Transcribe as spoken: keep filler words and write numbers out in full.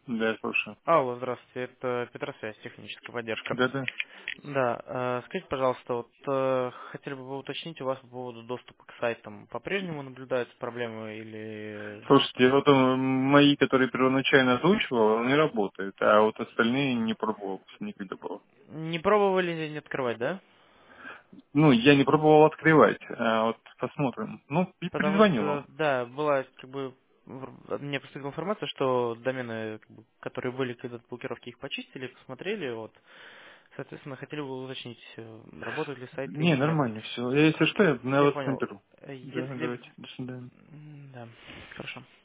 Да, слушаю. Алло, здравствуйте, это Петросвязь, техническая поддержка. Да-да. Да, э, скажите, пожалуйста, вот э, хотели бы вы уточнить у вас по поводу доступа к сайтам. По-прежнему наблюдаются проблемы или Слушайте, вот э, мои, которые первоначально озвучивал, они работают, а вот остальные не пробовал никогда было. не пробовали не открывать, да? Ну, я не пробовал открывать, а вот посмотрим. Ну, и Потому перезвонил что, вам. да, была как бы в- мне поступила информация, что домены, как бы, которые были когда-то блокировки, их почистили, посмотрели, вот. Соответственно, хотели бы уточнить, э, работают ли сайты Не, или нет. нормально все. Если что, я на Я вас понял. наберу. Э, Да, Если... давайте, до свидания. м, Да, хорошо.